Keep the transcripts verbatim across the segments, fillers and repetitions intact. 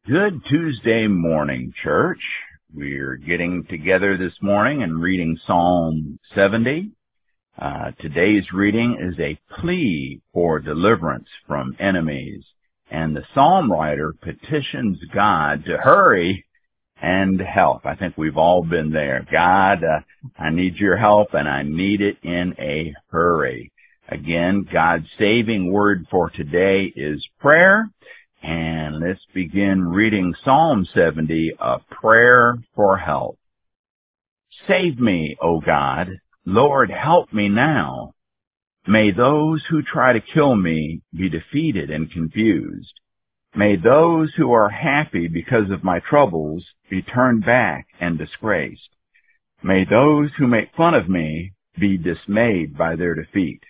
Good Tuesday morning, church. We're getting together this morning and reading Psalm seventy. Uh, today's reading is a plea for deliverance from enemies, and the psalm writer petitions God to hurry and help. I think we've all been there. God, uh, I need your help, and I need it in a hurry. Again, God's saving word for today is prayer. And let's begin reading Psalm seventy, a prayer for help. Save me, O God. Lord, help me now. May those who try to kill me be defeated and confused. May those who are happy because of my troubles be turned back and disgraced. May those who make fun of me be dismayed by their defeat.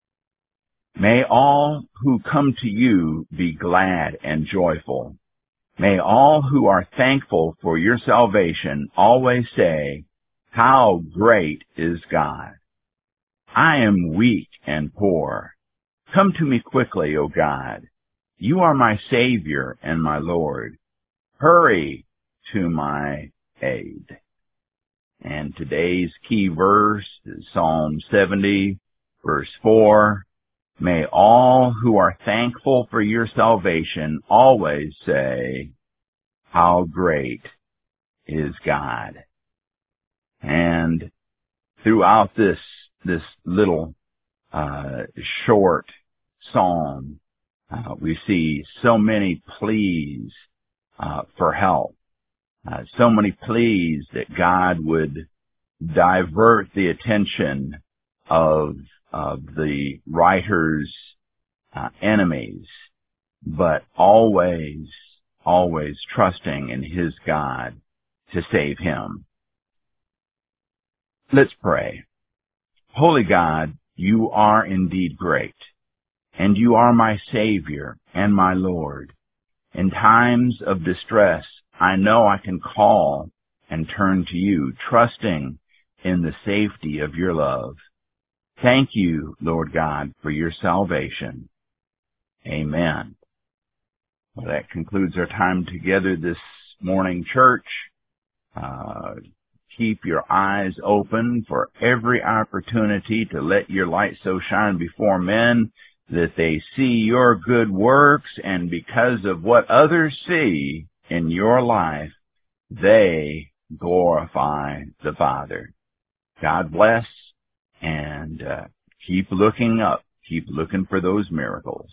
May all who come to you be glad and joyful. May all who are thankful for your salvation always say, "How great is God!" I am weak and poor. Come to me quickly, O God. You are my Savior and my Lord. Hurry to my aid. And today's key verse is Psalm seventy, verse four. May all who are thankful for your salvation always say, "How great is God." And throughout this, this little, uh, short psalm, uh, we see so many pleas, uh, for help, uh, so many pleas that God would divert the attention of of the writer's uh, enemies, but always, always trusting in his God to save him. Let's pray. Holy God, you are indeed great, and you are my Savior and my Lord. In times of distress, I know I can call and turn to you, trusting in the safety of your love. Thank you, Lord God, for your salvation. Amen. Well, that concludes our time together this morning, church. Uh, keep your eyes open for every opportunity to let your light so shine before men that they see your good works, and because of what others see in your life, they glorify the Father. God bless. And uh, keep looking up. Keep looking for those miracles.